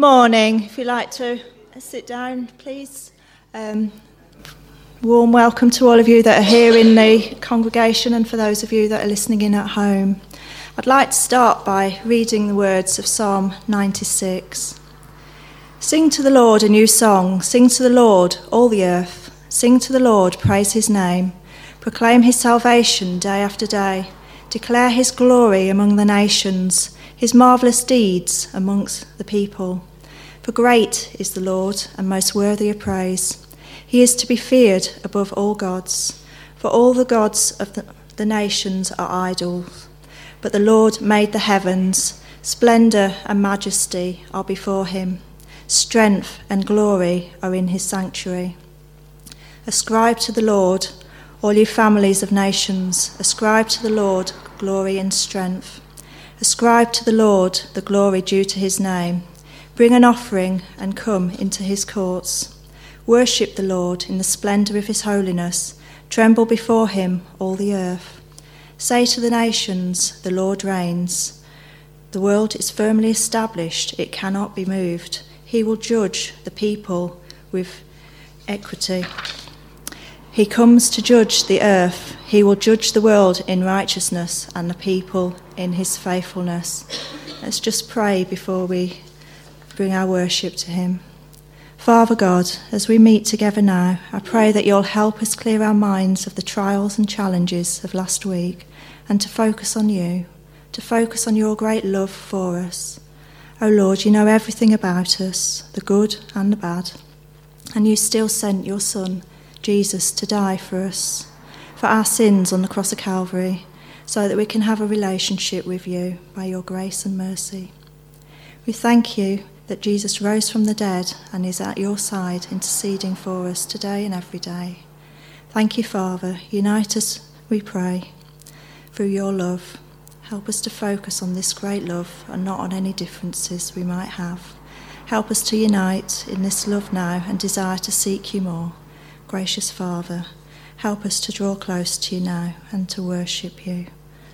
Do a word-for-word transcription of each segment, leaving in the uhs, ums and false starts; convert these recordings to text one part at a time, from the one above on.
morning. If you'd like to sit down, please. Um, warm welcome to all of you that are here in the congregation and for those of you that are listening in at home. I'd like to start by reading the words of Psalm ninety-six. Sing to the Lord a new song. Sing to the Lord, all the earth. Sing to the Lord, praise his name. Proclaim his salvation day after day. Declare his glory among the nations, his marvellous deeds amongst the people. For great is the Lord and most worthy of praise. He is to be feared above all gods. For all the gods of the, the nations are idols. But the Lord made the heavens. Splendour and majesty are before him. Strength and glory are in his sanctuary. Ascribe to the Lord, all you families of nations. Ascribe to the Lord glory and strength. Ascribe to the Lord the glory due to his name. Bring an offering and come into his courts. Worship the Lord in the splendour of his holiness. Tremble before him, all the earth. Say to the nations, the Lord reigns. The world is firmly established, it cannot be moved. He will judge the people with equity. He comes to judge the earth. He will judge the world in righteousness and the people in his faithfulness. Let's just pray before we bring our worship to him. Father God, as we meet together now, I pray that you'll help us clear our minds of the trials and challenges of last week and to focus on you, to focus on your great love for us. Oh Lord, you know everything about us, the good and the bad, and you still sent your Son, Jesus, to die for us, for our sins on the cross of Calvary, so that we can have a relationship with you by your grace and mercy. We thank you that Jesus rose from the dead and is at your side interceding for us today and every day. Thank you, Father. Unite us, we pray, through your love. Help us to focus on this great love and not on any differences we might have. Help us to unite in this love now and desire to seek you more. Gracious Father, help us to draw close to you now and to worship you.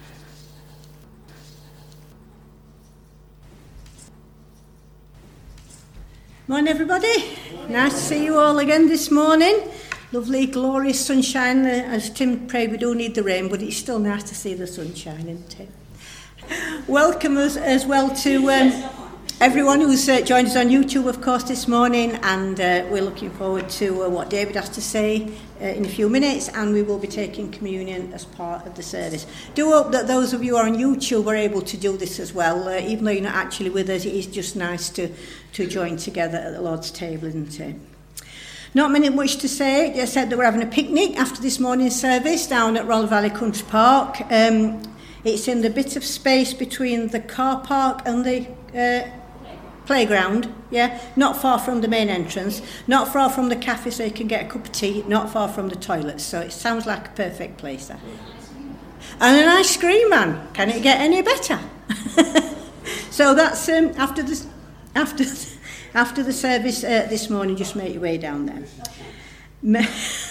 Morning, everybody. Nice to see you all again this morning. Lovely, glorious sunshine. As Tim prayed, we do need the rain, but it's still nice to see the sunshine, isn't it? Welcome us as well to um, everyone who's uh, joined us on YouTube, of course, this morning, and uh, we're looking forward to uh, what David has to say uh, in a few minutes, and we will be taking communion as part of the service. Do hope that those of you who are on YouTube are able to do this as well. Uh, even though you're not actually with us, it is just nice to, to join together at the Lord's table, isn't it? Not many much to say. Just said that we're having a picnic after this morning's service down at Royal Valley Country Park. Um, it's in the bit of space between the car park and the uh, playground, yeah, not far from the main entrance, not far from the cafe so you can get a cup of tea, not far from the toilets, so it sounds like a perfect place there. And an ice cream man, can it get any better? So that's um, after the after after the service uh, this morning. Just make your way down there. Me-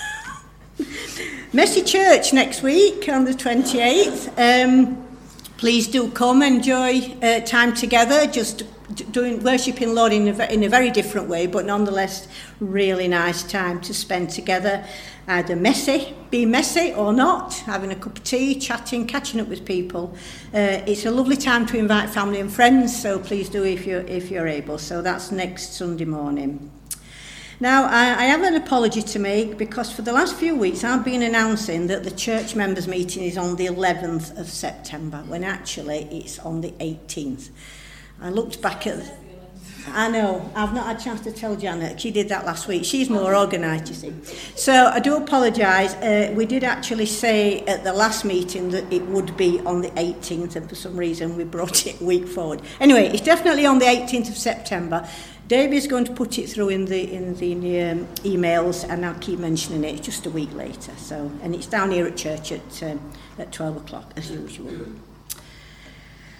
Messy Church next week on the twenty-eighth. Um, please do come, enjoy uh, time together, just doing worshipping Lord in a, in a very different way, but nonetheless really nice time to spend together, either messy, be messy or not, having a cup of tea, chatting, catching up with people. Uh, it's a lovely time to invite family and friends, so please do if you're, if you're able. So that's next Sunday morning. Now, I, I have an apology to make because for the last few weeks I've been announcing that the church members' meeting is on the eleventh of September, when actually it's on the eighteenth. I looked back at... I know, I've not had a chance to tell Janet. She did that last week. She's more organised, you see. So I do apologise. Uh, we did actually say at the last meeting that it would be on the eighteenth, and for some reason we brought it a week forward. Anyway, it's definitely on the eighteenth of September. David's going to put it through in the in the um, emails, and I'll keep mentioning it just a week later. So, and it's down here at church at um, at twelve o'clock as usual.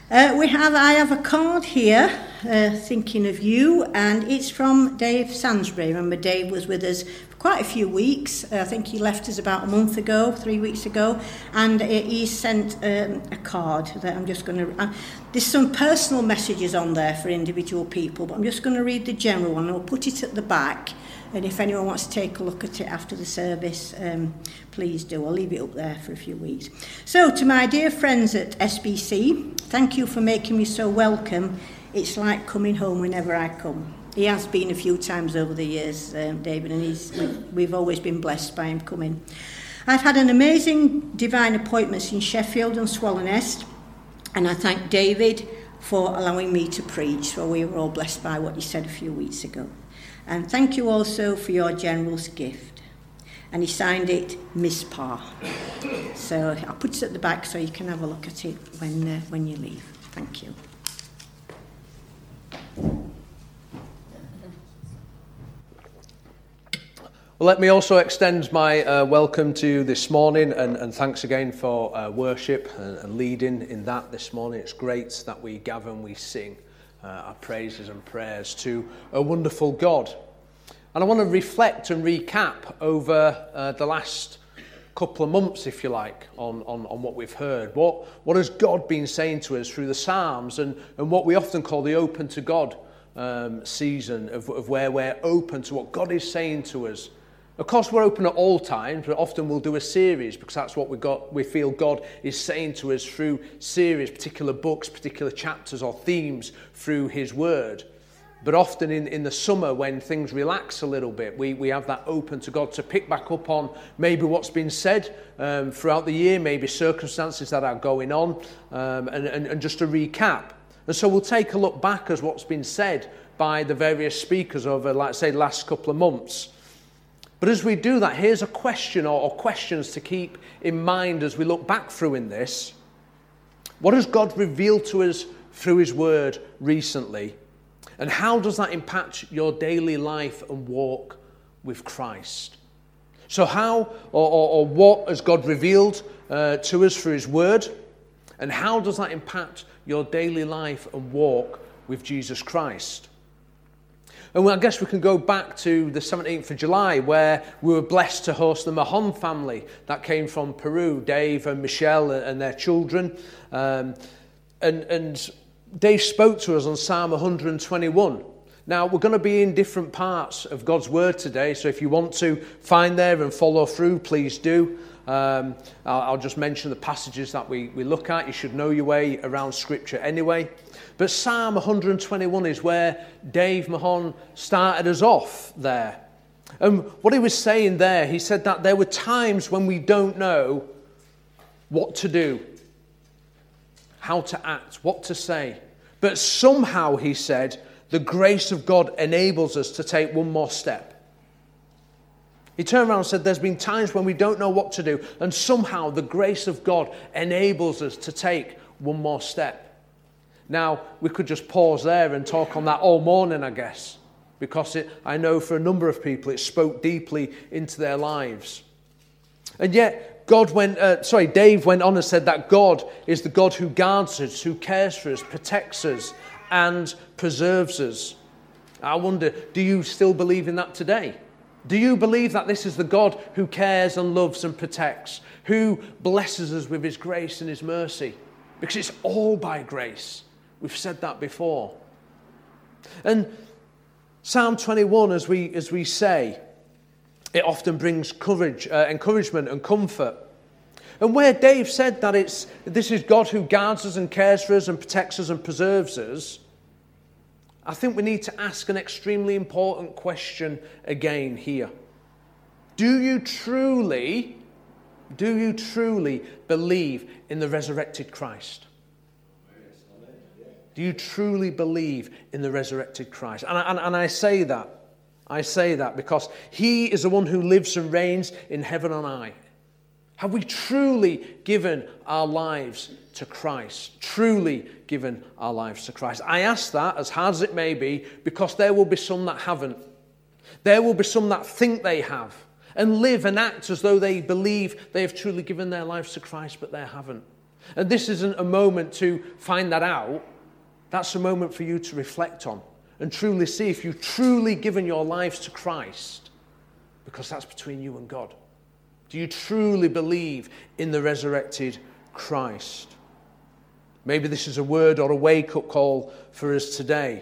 Uh, we have, I have a card here, uh, thinking of you, and it's from Dave Sansbury. Remember, Dave was with us for quite a few weeks. Uh, I think he left us about a month ago, three weeks ago, and uh, he sent um, a card that I'm just going to... Uh, there's some personal messages on there for individual people, but I'm just going to read the general one. I'll put it at the back, and if anyone wants to take a look at it after the service, um, please do. I'll leave it up there for a few weeks. So, to my dear friends at S B C, thank you for making me so welcome. It's like coming home whenever I come. He has been a few times over the years, um, David, and he's, we've, we've always been blessed by him coming. I've had an amazing divine appointments in Sheffield and Swallownest, and I thank David for allowing me to preach, so we were all blessed by what he said a few weeks ago. And thank you also for your generous gift. And he signed it, Miss Parr. So I'll put it at the back so you can have a look at it when uh, when you leave. Thank you. Well, let me also extend my uh, welcome to you this morning, and, and thanks again for uh, worship and, and leading in that this morning. It's great that we gather and we sing uh, our praises and prayers to a wonderful God. And I want to reflect and recap over uh, the last couple of months, if you like, on, on, on what we've heard. What, what has God been saying to us through the Psalms, and, and what we often call the open to God um, season of, of where we're open to what God is saying to us. Of course, we're open at all times, but often we'll do a series because that's what we got. We feel God is saying to us through series, particular books, particular chapters or themes through his word. But often in, in the summer, when things relax a little bit, we, we have that open to God to pick back up on maybe what's been said um, throughout the year, maybe circumstances that are going on, um, and, and, and just to recap. And so we'll take a look back as what's been said by the various speakers over, like say, the last couple of months. But as we do that, here's a question or, or questions to keep in mind as we look back through in this. What has God revealed to us through his word recently? And how does that impact your daily life and walk with Christ? So how or, or, or what has God revealed uh, to us through his word? And how does that impact your daily life and walk with Jesus Christ? And I guess we can go back to the seventeenth of July, where we were blessed to host the Mahon family that came from Peru, Dave and Michelle and their children. Um, and, and Dave spoke to us on Psalm one twenty-one. Now, we're going to be in different parts of God's word today, so if you want to find there and follow through, please do. Um, I'll, I'll just mention the passages that we, we look at. You should know your way around Scripture anyway. But Psalm one twenty-one is where Dave Mahon started us off there. And what he was saying there, he said that there were times when we don't know what to do, how to act, what to say. But somehow, he said, the grace of God enables us to take one more step. He turned around and said, there's been times when we don't know what to do, and somehow the grace of God enables us to take one more step. Now, we could just pause there and talk on that all morning, I guess, because it, I know for a number of people it spoke deeply into their lives. And yet, God went, uh, sorry, Dave went on and said that God is the God who guards us, who cares for us, protects us, and preserves us. I wonder, do you still believe in that today? Do you believe that this is the God who cares and loves and protects, who blesses us with his grace and his mercy? Because it's all by grace. We've said that before. And Psalm twenty-one, as we as we say, it often brings courage, uh, encouragement and comfort. And where Dave said that it's this is God who guards us and cares for us and protects us and preserves us, I think we need to ask an extremely important question again here. Do you truly, do you truly believe in the resurrected Christ? Do you truly believe in the resurrected Christ? And I, and, and I say that. I say that because he is the one who lives and reigns in heaven and earth. Have we truly given our lives to Christ? Truly given our lives to Christ? I ask that, as hard as it may be, because there will be some that haven't. There will be some that think they have and live and act as though they believe they have truly given their lives to Christ, but they haven't. And this isn't a moment to find that out. That's a moment for you to reflect on and truly see if you've truly given your lives to Christ, because that's between you and God. Do you truly believe in the resurrected Christ? Maybe this is a word or a wake-up call for us today.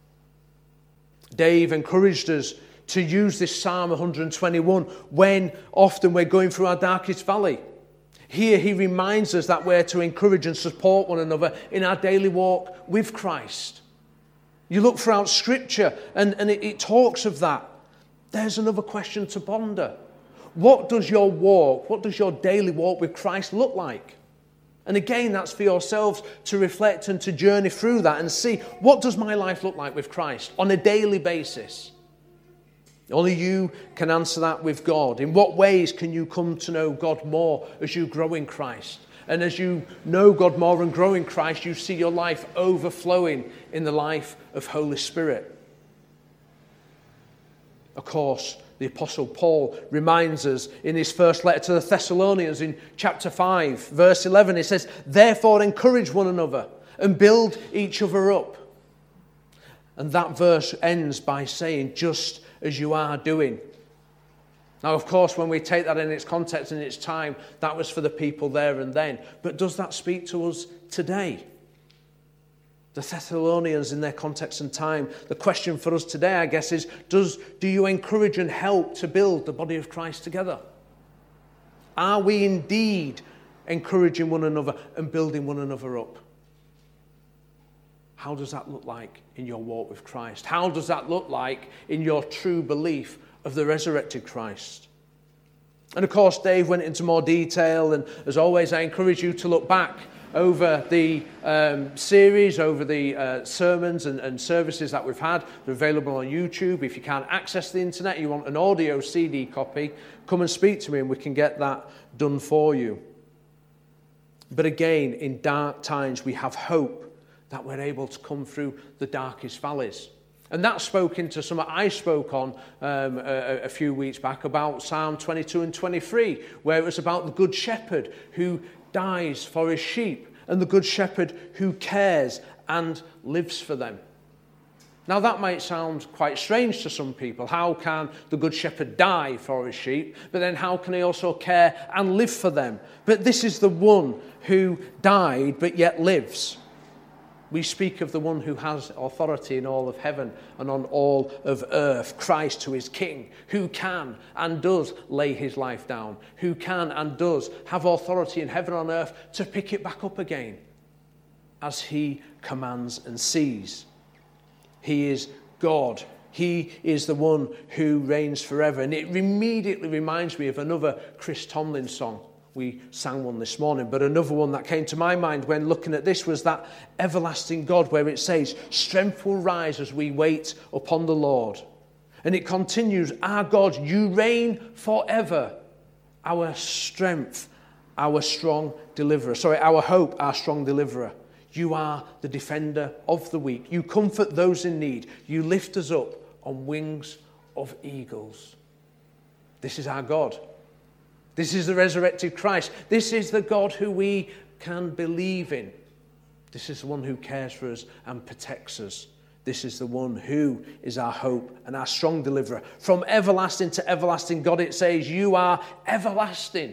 Dave encouraged us to use this Psalm one twenty-one when often we're going through our darkest valley. Here he reminds us that we're to encourage and support one another in our daily walk with Christ. You look throughout Scripture and, and it, it talks of that. There's another question to ponder. What does your walk, what does your daily walk with Christ look like? And again, that's for yourselves to reflect and to journey through that and see, what does my life look like with Christ on a daily basis? Only you can answer that with God. In what ways can you come to know God more as you grow in Christ? And as you know God more and grow in Christ, you see your life overflowing in the life of Holy Spirit. Of course, the Apostle Paul reminds us in his first letter to the Thessalonians in chapter five, verse eleven, he says, "Therefore encourage one another and build each other up." And that verse ends by saying, "just as you are doing." Now, of course, when we take that in its context and its time, that was for the people there and then. But does that speak to us today? The Thessalonians in their context and time, the question for us today, I guess, is, does, do you encourage and help to build the body of Christ together? Are we indeed encouraging one another and building one another up? How does that look like in your walk with Christ? How does that look like in your true belief of the resurrected Christ? And of course, Dave went into more detail, and as always, I encourage you to look back over the um, series, over the uh, sermons and, and services that we've had. They're available on YouTube. If you can't access the internet, you want an audio C D copy, come and speak to me and we can get that done for you. But again, in dark times, we have hope that we're able to come through the darkest valleys. And that spoke into something I spoke on um, a, a few weeks back about Psalm twenty-two and twenty-three, where it was about the good shepherd who dies for his sheep and the good shepherd who cares and lives for them. Now that might sound quite strange to some people. How can the good shepherd die for his sheep, but then how can he also care and live for them? But this is the one who died but yet lives. We speak of the one who has authority in all of heaven and on all of earth, Christ, who is King, who can and does lay his life down, who can and does have authority in heaven and on earth to pick it back up again as he commands and sees. He is God. He is the one who reigns forever. And it immediately reminds me of another Chris Tomlin song. We sang one this morning, but another one that came to my mind when looking at this was that everlasting God, where it says, "Strength will rise as we wait upon the Lord." And it continues, "Our God, you reign forever, our strength, our strong deliverer." Sorry, our hope, our strong deliverer. You are the defender of the weak. You comfort those in need. You lift us up on wings of eagles. This is our God. This is the resurrected Christ. This is the God who we can believe in. This is the one who cares for us and protects us. This is the one who is our hope and our strong deliverer. From everlasting to everlasting, God, it says, you are everlasting.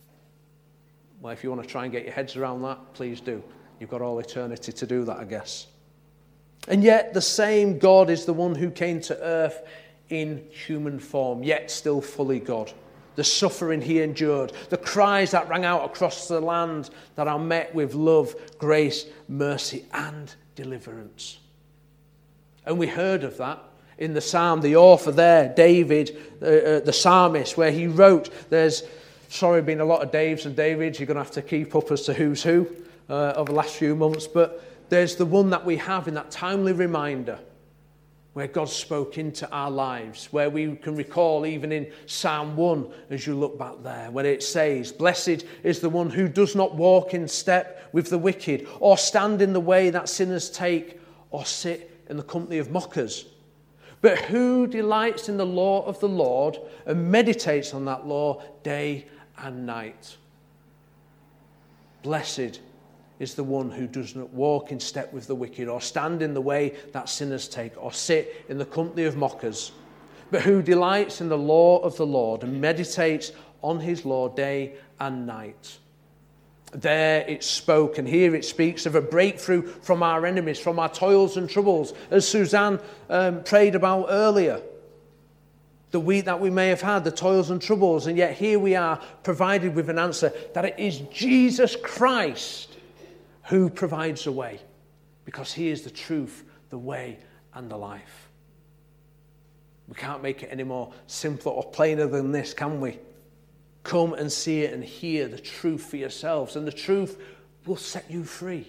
Well, if you want to try and get your heads around that, please do. You've got all eternity to do that, I guess. And yet the same God is the one who came to earth in human form, yet still fully God. The suffering he endured, the cries that rang out across the land that are met with love, grace, mercy, and deliverance. And we heard of that in the psalm, the author there, David, uh, uh, the psalmist, where he wrote, there's, sorry, been a lot of Daves and Davids, you're going to have to keep up as to who's who uh, over the last few months, but there's the one that we have in that timely reminder, where God spoke into our lives, where we can recall even in Psalm one, as you look back there, where it says, "Blessed is the one who does not walk in step with the wicked, or stand in the way that sinners take, or sit in the company of mockers. But who delights in the law of the Lord and meditates on that law day and night." Blessed is the one who does not walk in step with the wicked, or stand in the way that sinners take, or sit in the company of mockers, but who delights in the law of the Lord and meditates on his law day and night. There it spoke, and here it speaks of a breakthrough from our enemies, from our toils and troubles, as Suzanne um, prayed about earlier. The week that we may have had, the toils and troubles, and yet here we are provided with an answer that it is Jesus Christ who provides a way, because he is the truth, the way, and the life. We can't make it any more simpler or plainer than this, can we? Come and see it and hear the truth for yourselves, and the truth will set you free.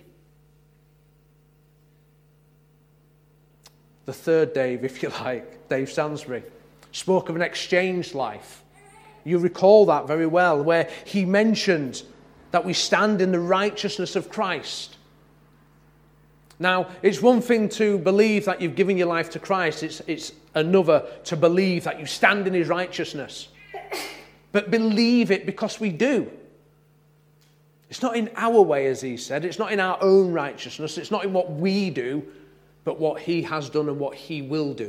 The third Dave, if you like, Dave Sansbury, spoke of an exchanged life. You recall that very well, where he mentioned that we stand in the righteousness of Christ. Now, it's one thing to believe that you've given your life to Christ. It's, it's another to believe that you stand in his righteousness. But believe it because we do. It's not in our way, as he said. It's not in our own righteousness. It's not in what we do, but what he has done and what he will do.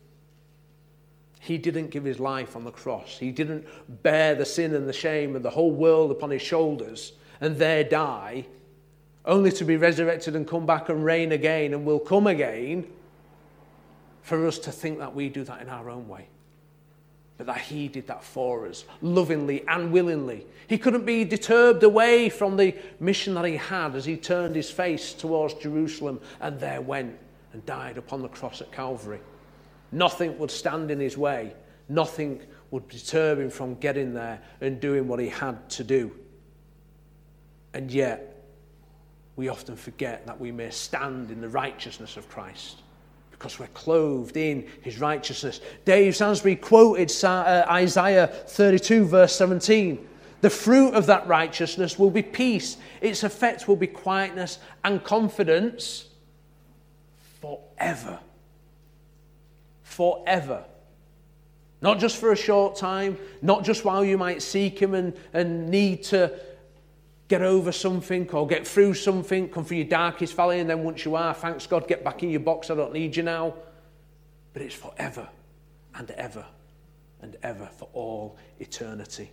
He didn't give his life on the cross. He didn't bear the sin and the shame and the whole world upon his shoulders and there die, only to be resurrected and come back and reign again and will come again, for us to think that we do that in our own way. But that he did that for us, lovingly and willingly. He couldn't be deterred away from the mission that he had as he turned his face towards Jerusalem and there went and died upon the cross at Calvary. Nothing would stand in his way. Nothing would deter him from getting there and doing what he had to do. And yet, we often forget that we may stand in the righteousness of Christ because we're clothed in his righteousness. Dave Sansbury quoted Isaiah thirty-two, verse seventeen. The fruit of that righteousness will be peace. Its effect will be quietness and confidence forever. Forever. Not just for a short time, not just while you might seek him and, and need to get over something or get through something, come through your darkest valley, and then once you are, thanks God, get back in your box, I don't need you now. But it's forever and ever and ever, for all eternity.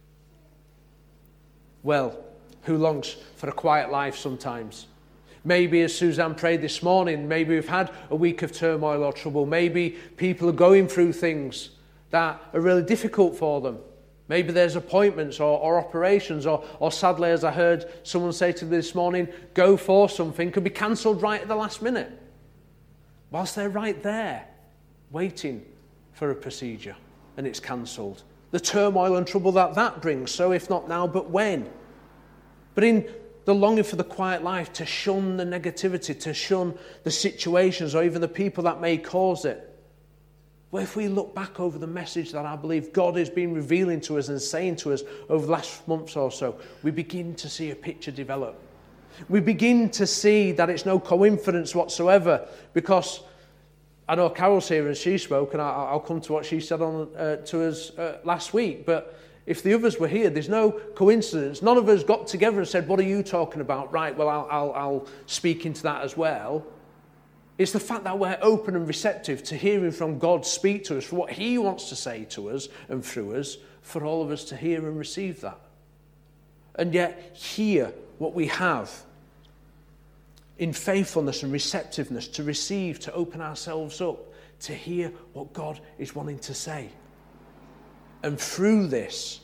Well, who longs for a quiet life sometimes? Maybe, as Suzanne prayed this morning, maybe we've had a week of turmoil or trouble. Maybe people are going through things that are really difficult for them. Maybe there's appointments or, or operations, or, or sadly, as I heard someone say to me this morning, go for something could be cancelled right at the last minute, whilst they're right there, waiting for a procedure, and it's cancelled. The turmoil and trouble that that brings, so if not now, but when? But in the longing for the quiet life, to shun the negativity, to shun the situations or even the people that may cause it. Well, if we look back over the message that I believe God has been revealing to us and saying to us over the last months or so, we begin to see a picture develop. We begin to see that it's no coincidence whatsoever, because I know Carol's here and she spoke, and I'll come to what she said on uh, to us uh, last week, but if the others were here, there's no coincidence. None of us got together and said, what are you talking about? Right, well, I'll, I'll, I'll speak into that as well. It's the fact that we're open and receptive to hearing from God speak to us, for what he wants to say to us and through us, for all of us to hear and receive that. And yet, hear what we have in faithfulness and receptiveness to receive, to open ourselves up, to hear what God is wanting to say. And through this,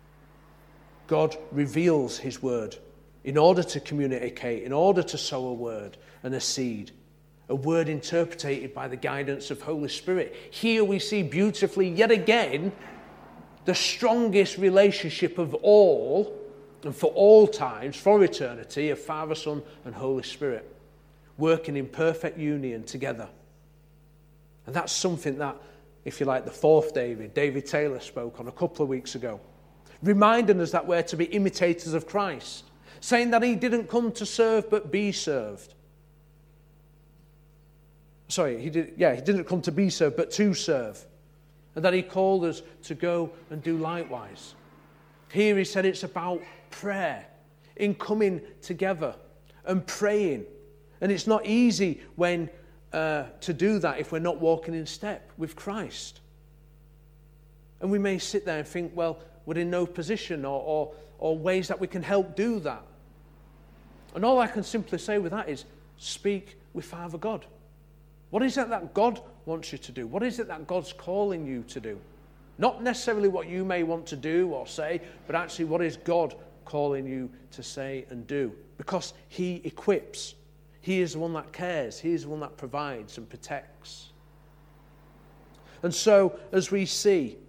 God reveals his word in order to communicate, in order to sow a word and a seed, a word interpreted by the guidance of Holy Spirit. Here we see beautifully, yet again, the strongest relationship of all, and for all times, for eternity, of Father, Son, and Holy Spirit, working in perfect union together. And that's something that, if you like, the fourth David, David Taylor, spoke on a couple of weeks ago, reminding us that we're to be imitators of Christ, saying that he didn't come to serve but be served. Sorry, he did. Yeah, he didn't come to be served but to serve, and that he called us to go and do likewise. Here he said it's about prayer, in coming together and praying. And it's not easy when uh, to do that if we're not walking in step with Christ. And we may sit there and think, well, we're in no position or, or, or ways that we can help do that. And all I can simply say with that is, speak with Father God. What is it that God wants you to do? What is it that God's calling you to do? Not necessarily what you may want to do or say, but actually what is God calling you to say and do? Because he equips. He is the one that cares. He is the one that provides and protects. And so, as we see,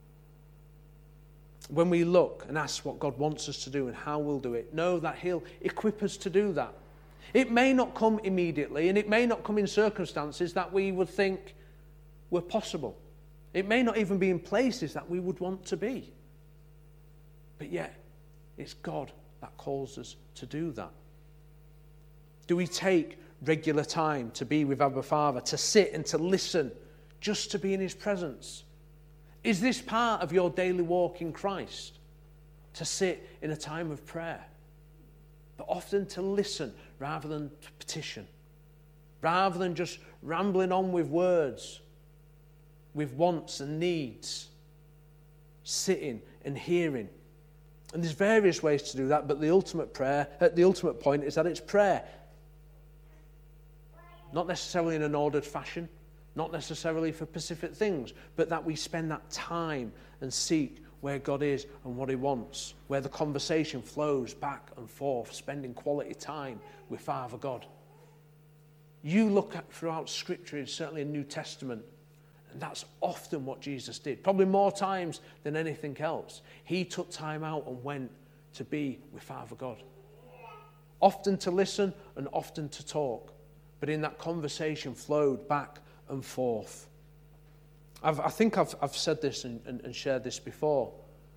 when we look and ask what God wants us to do and how we'll do it, know that he'll equip us to do that. It may not come immediately, and it may not come in circumstances that we would think were possible. It may not even be in places that we would want to be. But yet, it's God that calls us to do that. Do we take regular time to be with Abba Father, to sit and to listen, just to be in his presence? Is this part of your daily walk in Christ? To sit in a time of prayer, but often to listen rather than to petition, rather than just rambling on with words, with wants and needs, sitting and hearing. And there's various ways to do that, but the ultimate prayer, uh, the ultimate point is that it's prayer. Not necessarily in an ordered fashion, not necessarily for specific things, but that we spend that time and seek where God is and what he wants, where the conversation flows back and forth, spending quality time with Father God. You look at throughout Scripture, and certainly in New Testament, and that's often what Jesus did, probably more times than anything else. He took time out and went to be with Father God. Often to listen and often to talk, but in that conversation flowed back and forth. I've, I think I've, I've said this and, and, and shared this before.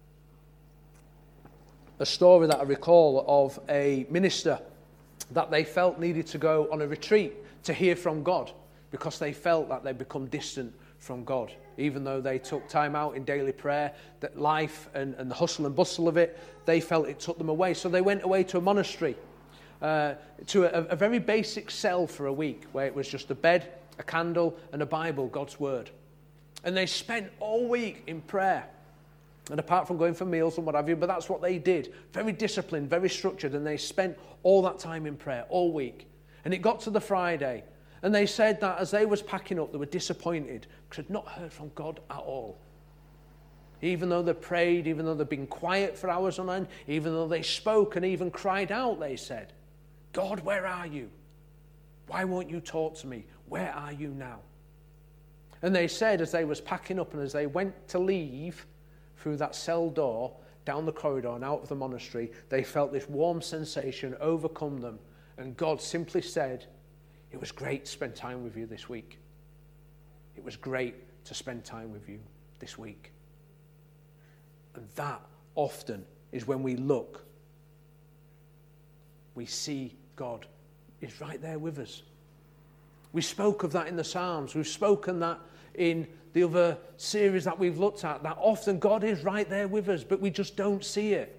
A story that I recall of a minister that they felt needed to go on a retreat to hear from God because they felt that they'd become distant from God. Even though they took time out in daily prayer, that life and, and the hustle and bustle of it, they felt it took them away. So they went away to a monastery, uh, to a, a very basic cell for a week where it was just a bed, a candle and a Bible, God's Word. And they spent all week in prayer. And apart from going for meals and what have you, but that's what they did. Very disciplined, very structured, and they spent all that time in prayer, all week. And it got to the Friday, and they said that as they was packing up, they were disappointed because they'd not heard from God at all. Even though they prayed, even though they'd been quiet for hours on end, even though they spoke and even cried out, they said, God, where are you? Why won't you talk to me? Where are you now? And they said as they was packing up and as they went to leave through that cell door, down the corridor and out of the monastery, they felt this warm sensation overcome them. And God simply said, it was great to spend time with you this week. It was great to spend time with you this week. And that often is when we look, we see God is right there with us. We spoke of that in the Psalms. We've spoken that in the other series that we've looked at, that often God is right there with us, but we just don't see it.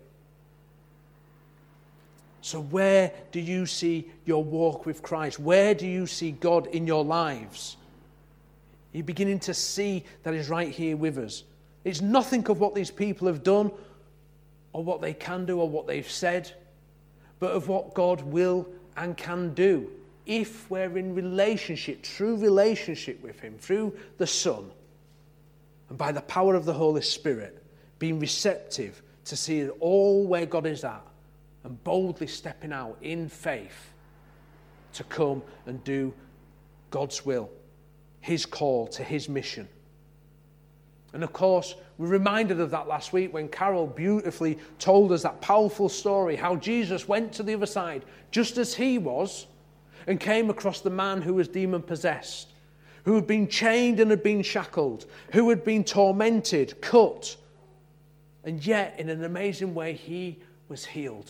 So where do you see your walk with Christ? Where do you see God in your lives? You're beginning to see that He's right here with us. It's nothing of what these people have done or what they can do or what they've said, but of what God will and can do if we're in relationship, true relationship with Him, through the Son, and by the power of the Holy Spirit, being receptive to see all where God is at, and boldly stepping out in faith to come and do God's will, His call to His mission. And of course, we're reminded of that last week when Carol beautifully told us that powerful story, how Jesus went to the other side, just as He was, and came across the man who was demon-possessed, who had been chained and had been shackled, who had been tormented, cut, and yet, in an amazing way, he was healed.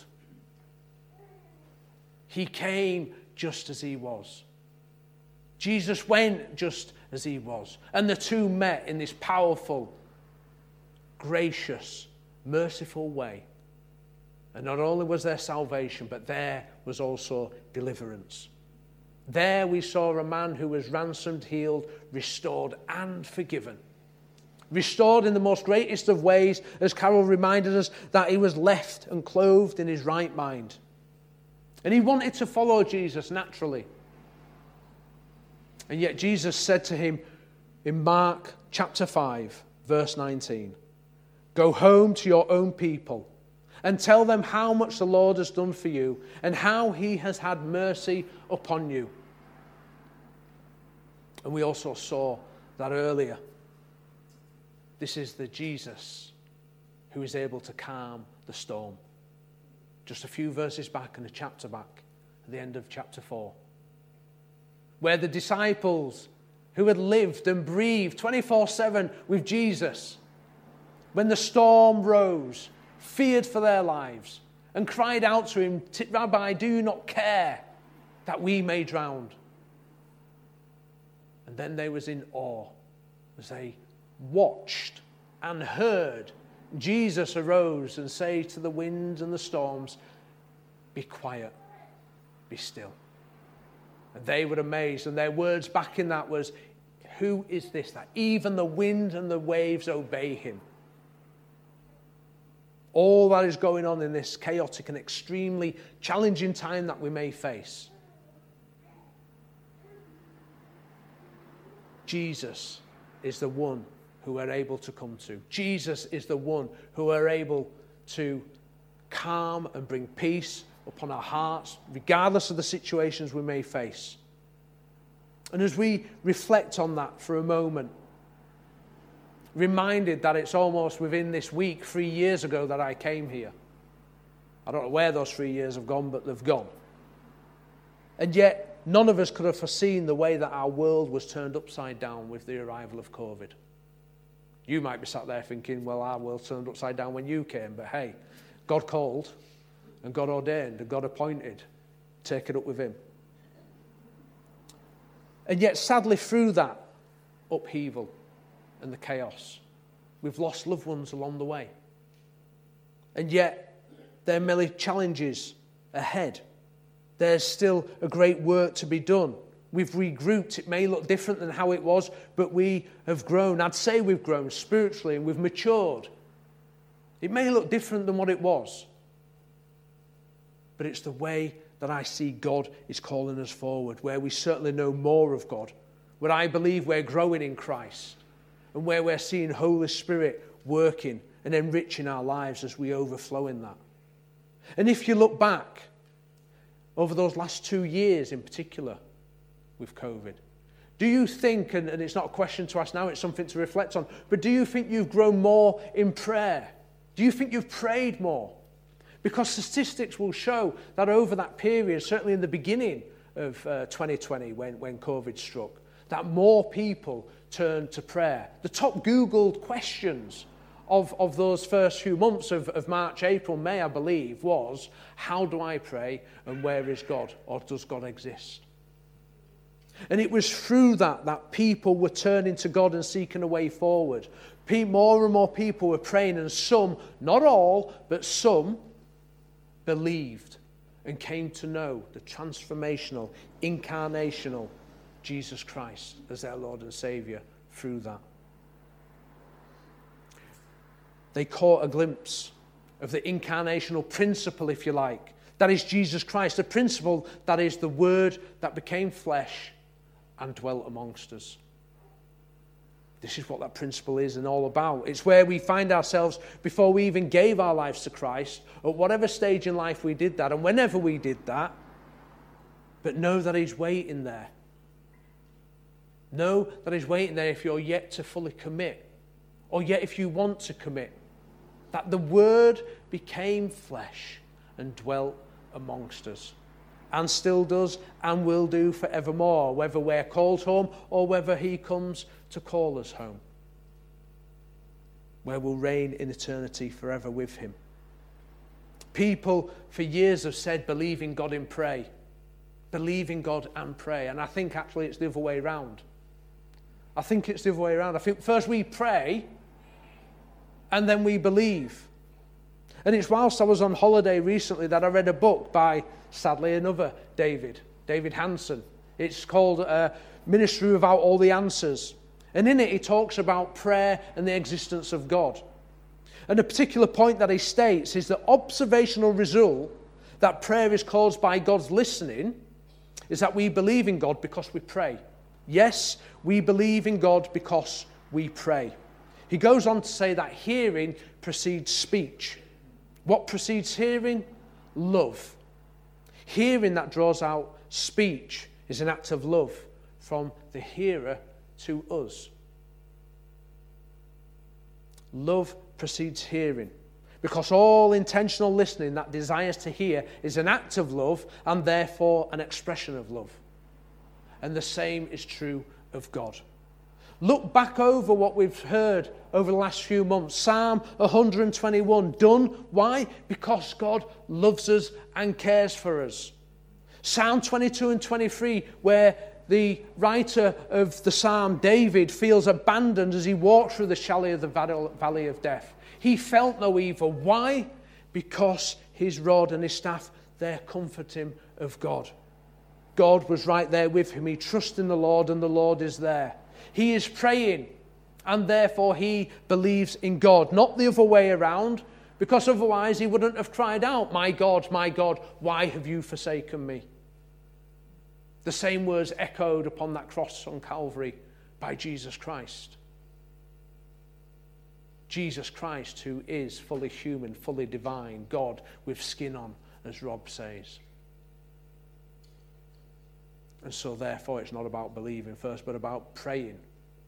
He came just as he was. Jesus went just as he was. And the two met in this powerful, gracious, merciful way. And not only was there salvation, but there was also deliverance. There we saw a man who was ransomed, healed, restored, and forgiven. Restored in the most greatest of ways, as Carol reminded us, that he was left and clothed in his right mind. And he wanted to follow Jesus naturally. And yet Jesus said to him in Mark chapter five, verse nineteen, "Go home to your own people and tell them how much the Lord has done for you and how he has had mercy upon you." And we also saw that earlier. This is the Jesus who is able to calm the storm. Just a few verses back and a chapter back, at the end of chapter four, where the disciples who had lived and breathed twenty-four seven with Jesus, when the storm rose, feared for their lives and cried out to him, "Rabbi, do you not care that we may drown?" And then they was in awe as they watched and heard Jesus arose and say to the winds and the storms, "Be quiet, be still." And they were amazed, and their words back in that was, "Who is this that even the wind and the waves obey him?" All that is going on in this chaotic and extremely challenging time that we may face, Jesus is the one who we're able to come to. Jesus is the one who we're able to calm and bring peace upon our hearts, regardless of the situations we may face. And as we reflect on that for a moment, reminded that it's almost within this week, three years ago, that I came here. I don't know where those three years have gone, but they've gone. And yet, none of us could have foreseen the way that our world was turned upside down with the arrival of COVID. You might be sat there thinking, well, our world turned upside down when you came, but hey, God called and God ordained and God appointed. Take it up with him. And yet, sadly, through that upheaval and the chaos, we've lost loved ones along the way. And yet, there are many challenges ahead. There's still a great work to be done. We've regrouped. It may look different than how it was, but we have grown. I'd say we've grown spiritually and we've matured. It may look different than what it was, but it's the way that I see God is calling us forward, where we certainly know more of God, where I believe we're growing in Christ, and where we're seeing Holy Spirit working and enriching our lives as we overflow in that. And if you look back over those last two years in particular with COVID, do you think, and, and it's not a question to ask now, it's something to reflect on, but do you think you've grown more in prayer? Do you think you've prayed more? Because statistics will show that over that period, certainly in the beginning of uh, twenty twenty when, when COVID struck, that more people turned to prayer. The top Googled questions of, of those first few months of, of March, April, May, I believe, was, how do I pray and where is God, or does God exist? And it was through that that people were turning to God and seeking a way forward. More and more people were praying, and some, not all, but some, believed and came to know the transformational, incarnational Jesus Christ as their Lord and Saviour through that. They caught a glimpse of the incarnational principle, if you like. That is Jesus Christ, the principle that is the Word that became flesh and dwelt amongst us. This is what that principle is and all about. It's where we find ourselves before we even gave our lives to Christ, at whatever stage in life we did that, and whenever we did that, but know that He's waiting there. Know that He's waiting there if you're yet to fully commit, or yet if you want to commit, that the Word became flesh and dwelt amongst us, and still does and will do forevermore, whether we're called home or whether He comes to call us home, where we'll reign in eternity forever with Him. People for years have said, believe in God and pray. Believe in God and pray. And I think actually it's the other way around. I think it's the other way around. I think first we pray and then we believe. And it's whilst I was on holiday recently that I read a book by, sadly, another David, David Hanson. It's called uh, Ministry Without All the Answers. And in it, he talks about prayer and the existence of God. And a particular point that he states is the observational result that prayer is caused by God's listening is that we believe in God because we pray. Yes, we believe in God because we pray. He goes on to say that hearing precedes speech. What precedes hearing? Love. Hearing that draws out speech is an act of love from the hearer to us. Love precedes hearing, because all intentional listening that desires to hear is an act of love and therefore an expression of love. And the same is true of God. Look back over what we've heard over the last few months. Psalm one twenty-one, done. Why? Because God loves us and cares for us. Psalm twenty-two and twenty-three, where the writer of the psalm, David, feels abandoned as he walks through the valley of the valley of death. He felt no evil. Why? Because his rod and his staff, they comfort him of God. God was right there with him. He trusts in the Lord and the Lord is there. He is praying and therefore he believes in God, not the other way around, because otherwise he wouldn't have cried out, my God, my God, why have you forsaken me? The same words echoed upon that cross on Calvary by Jesus Christ. Jesus Christ, who is fully human, fully divine, God with skin on, as Rob says. And so therefore it's not about believing first, but about praying.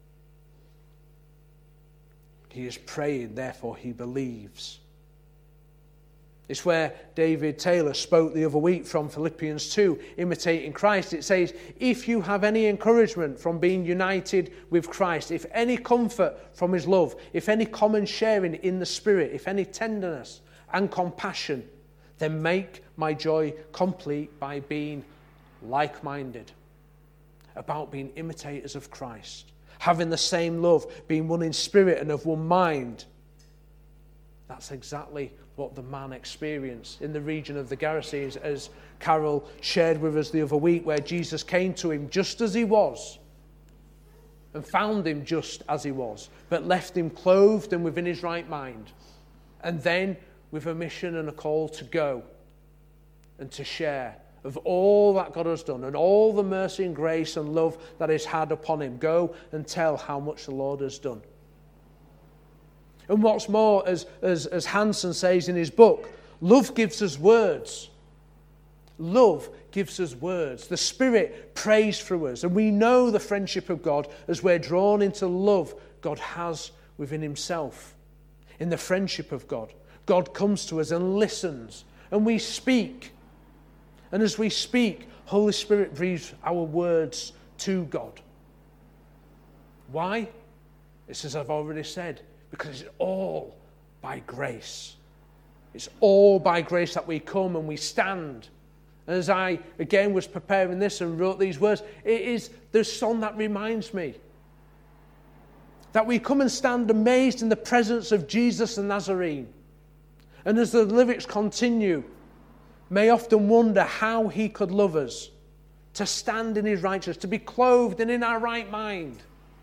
He is praying, therefore he believes. It's where David Taylor spoke the other week from Philippians two, imitating Christ. It says, if you have any encouragement from being united with Christ, if any comfort from his love, if any common sharing in the Spirit, if any tenderness and compassion, then make my joy complete by being like-minded, about being imitators of Christ, having the same love, being one in spirit and of one mind. That's exactly what the man experienced in the region of the Gerasenes, as Carol shared with us the other week, where Jesus came to him just as he was and found him just as he was, but left him clothed and within his right mind, and then with a mission and a call to go and to share of all that God has done and all the mercy and grace and love that is had upon him. Go and tell how much the Lord has done. And what's more, as, as, as Hanson says in his book, love gives us words. Love gives us words. The Spirit prays through us, and we know the friendship of God as we're drawn into love God has within himself. In the friendship of God, God comes to us and listens, and we speak. And as we speak, Holy Spirit breathes our words to God. Why? It's as I've already said, because it's all by grace. It's all by grace that we come and we stand. And as I, again, was preparing this and wrote these words, it is the song that reminds me that we come and stand amazed in the presence of Jesus the Nazarene. And as the lyrics continue, may often wonder how he could love us, to stand in his righteousness, to be clothed and in our right mind.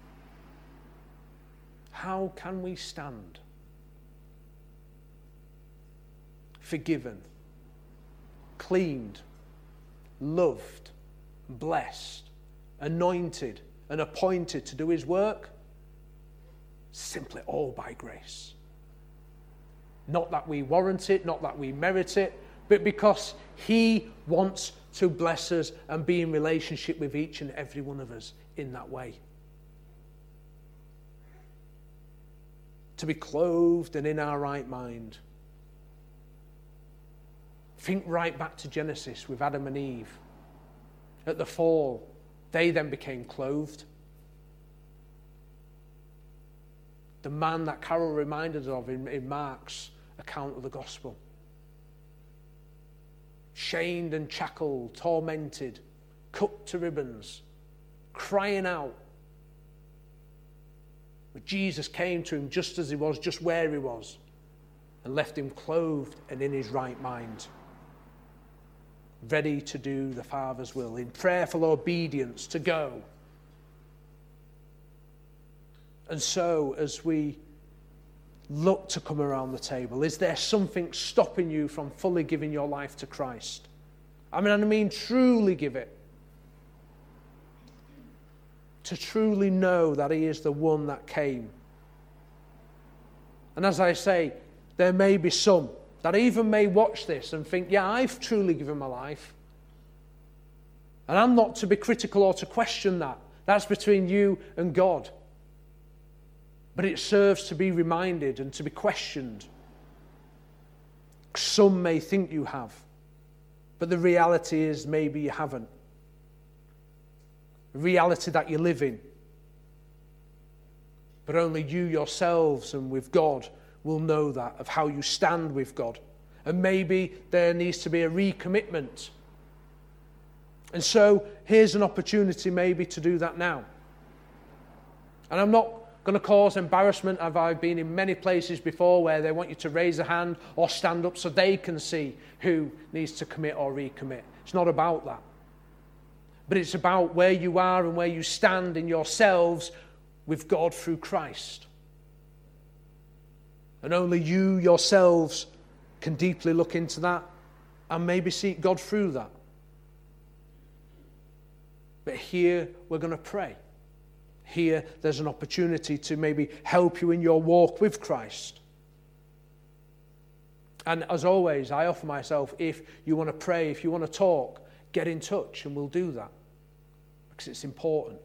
How can we stand? Forgiven, cleaned, loved, blessed, anointed, and appointed to do his work? Simply all by grace. Not that we warrant it, not that we merit it, but because he wants to bless us and be in relationship with each and every one of us in that way. To be clothed and in our right mind. Think right back to Genesis with Adam and Eve. At the fall, they then became clothed. The man that Carol reminded us of in, in Mark's account of the gospel. Chained and shackled, tormented, cut to ribbons, crying out. But Jesus came to him just as he was, just where he was, and left him clothed and in his right mind, ready to do the Father's will, in prayerful obedience to go. And so, as we look to come around the table, is there something stopping you from fully giving your life to Christ? I mean, I mean truly give it. To truly know that he is the one that came. And as I say, there may be some that even may watch this and think, yeah, I've truly given my life. And I'm not to be critical or to question that. That's between you and God. But it serves to be reminded and to be questioned. Some may think you have, but the reality is maybe you haven't. The reality that you live in. But only you yourselves and with God will know that, of how you stand with God. And maybe there needs to be a recommitment. And so here's an opportunity maybe to do that now. And I'm not going to cause embarrassment. I've been in many places before where they want you to raise a hand or stand up so they can see who needs to commit or recommit. It's not about that. But it's about where you are and where you stand in yourselves with God through Christ. And only you yourselves can deeply look into that and maybe seek God through that. But here we're going to pray. Here there's an opportunity to maybe help you in your walk with Christ. And as always, I offer myself, if you want to pray, if you want to talk, get in touch and we'll do that. Because it's important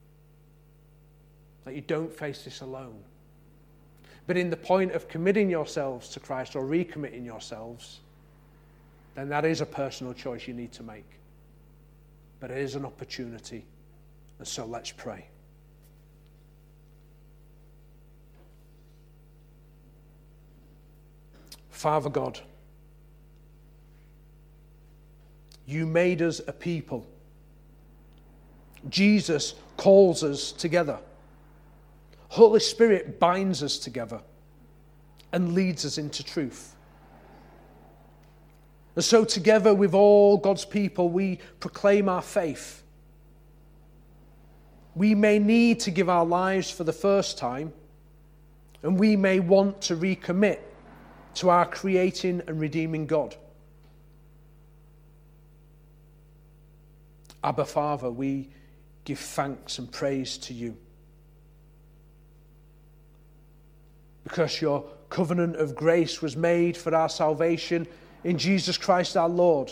that you don't face this alone. But in the point of committing yourselves to Christ or recommitting yourselves, then that is a personal choice you need to make. But it is an opportunity. And so let's pray. Father God, you made us a people. Jesus calls us together. Holy Spirit binds us together and leads us into truth. And so together with all God's people, we proclaim our faith. We may need to give our lives for the first time, and we may want to recommit to our creating and redeeming God. Abba Father, we give thanks and praise to you. Because your covenant of grace was made for our salvation in Jesus Christ our Lord.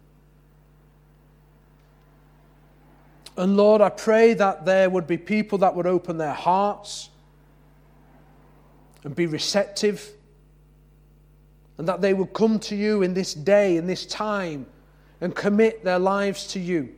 And Lord, I pray that there would be people that would open their hearts and be receptive, and that they would come to you in this day, in this time, and commit their lives to you.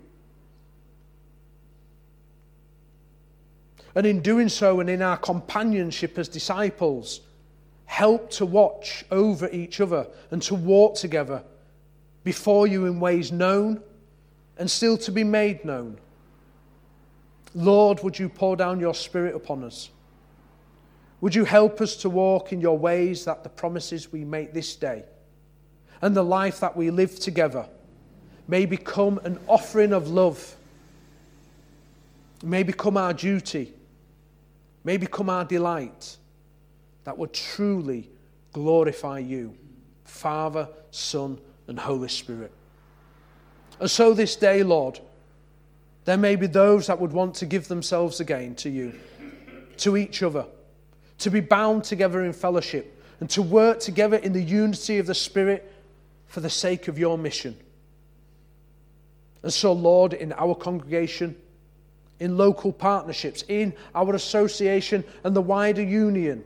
And in doing so, and in our companionship as disciples, help to watch over each other and to walk together before you in ways known and still to be made known. Lord, would you pour down your Spirit upon us? Would you help us to walk in your ways, that the promises we make this day and the life that we live together may become an offering of love, may become our duty, may become our delight, that would truly glorify you, Father, Son, and Holy Spirit. And so this day, Lord, there may be those that would want to give themselves again to you, to each other, to be bound together in fellowship, and to work together in the unity of the Spirit for the sake of your mission. And so, Lord, in our congregation, in local partnerships, in our association and the wider union,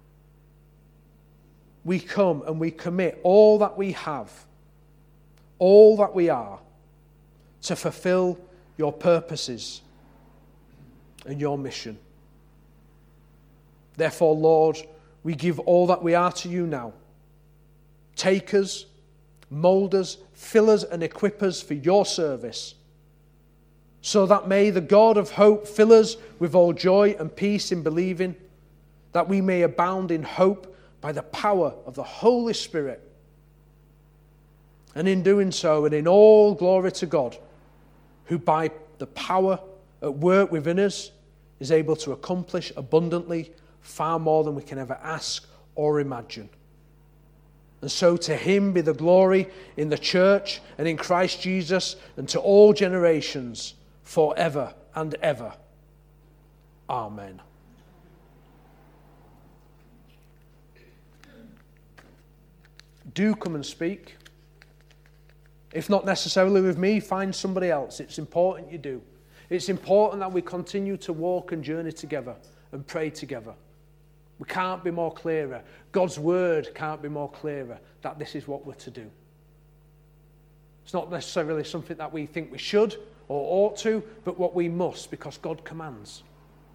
we come and we commit all that we have, all that we are, to fulfill your purposes and your mission. Therefore, Lord, we give all that we are to you now. Take us, mold us, fill us and equip us for your service, so that may the God of hope fill us with all joy and peace in believing, that we may abound in hope by the power of the Holy Spirit. And in doing so, and in all glory to God, who by the power at work within us is able to accomplish abundantly far more than we can ever ask or imagine. And so to him be the glory in the church and in Christ Jesus and to all generations forever and ever. Amen. Do come and speak. If not necessarily with me, find somebody else. It's important you do. It's important that we continue to walk and journey together and pray together. We can't be more clearer. God's word can't be more clearer that this is what we're to do. It's not necessarily something that we think we should or ought to, but what we must because God commands.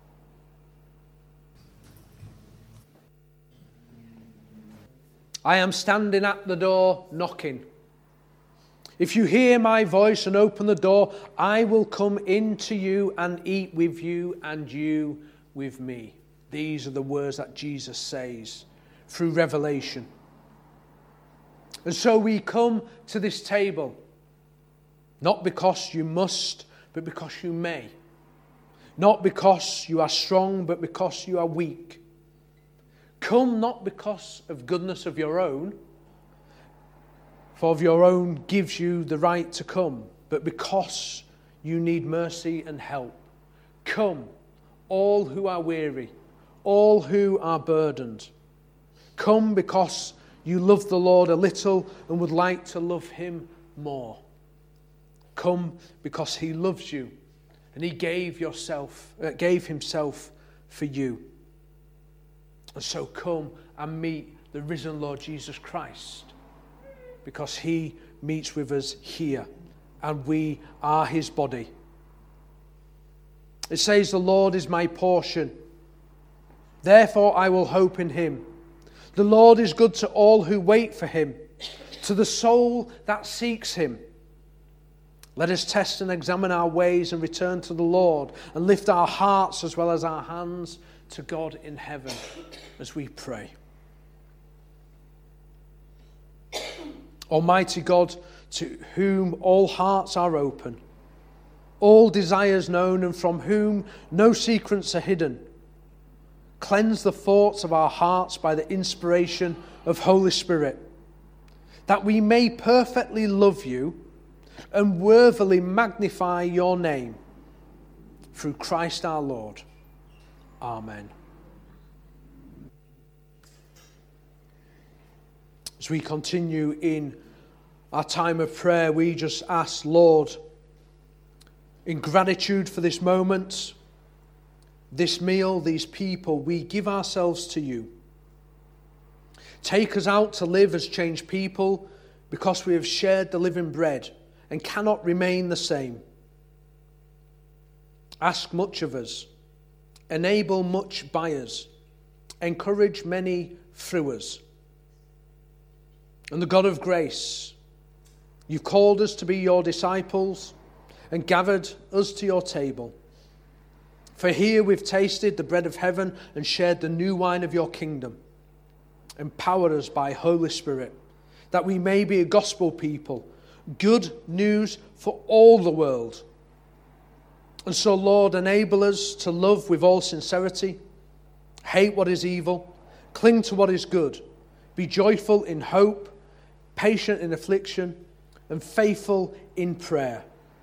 I am standing at the door knocking. If you hear my voice and open the door, I will come in to you and eat with you and you with me. These are the words that Jesus says through revelation. And so we come to this table, not because you must, but because you may. Not because you are strong, but because you are weak. Come not because of goodness of your own, for of your own gives you the right to come, but because you need mercy and help. Come, all who are weary, all who are burdened. Come because you love the Lord a little and would like to love him more. Come because he loves you and he gave yourself, uh, gave himself for you. And so come and meet the risen Lord Jesus Christ, because he meets with us here and we are his body. It says, the Lord is my portion, therefore I will hope in him. The Lord is good to all who wait for him, to the soul that seeks him. Let us test and examine our ways and return to the Lord and lift our hearts as well as our hands to God in heaven as we pray. Almighty God, to whom all hearts are open, all desires known, and from whom no secrets are hidden, cleanse the thoughts of our hearts by the inspiration of Holy Spirit, that we may perfectly love you and worthily magnify your name, through Christ our Lord. Amen. As we continue in our time of prayer, we just ask, Lord, in gratitude for this moment, this meal, these people, we give ourselves to you. Take us out to live as changed people because we have shared the living bread and cannot remain the same. Ask much of us. Enable much by us. Encourage many through us. And the God of grace, you've called us to be your disciples and gathered us to your table. For here we've tasted the bread of heaven and shared the new wine of your kingdom. Empower us by Holy Spirit, that we may be a gospel people, good news for all the world. And so, Lord, enable us to love with all sincerity, hate what is evil, cling to what is good, be joyful in hope, patient in affliction, and faithful in prayer.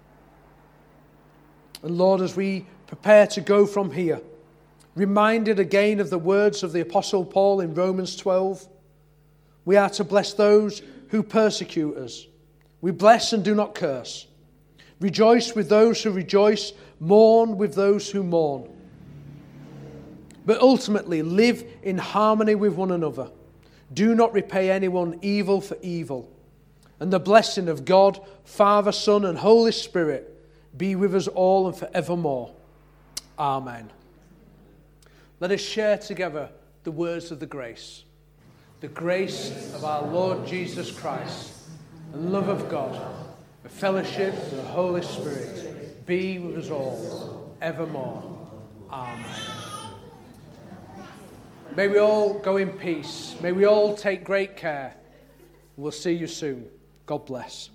And Lord, as we prepare to go from here, reminded again of the words of the Apostle Paul in Romans twelve, we are to bless those who persecute us. We bless and do not curse. Rejoice with those who rejoice, mourn with those who mourn. But ultimately, live in harmony with one another. Do not repay anyone evil for evil. And the blessing of God, Father, Son, and Holy Spirit be with us all and forevermore. Amen. Let us share together the words of the grace. The grace of our Lord Jesus Christ, the love of God, the fellowship of the Holy Spirit be with us all evermore. Amen. May we all go in peace. May we all take great care. We'll see you soon. God bless.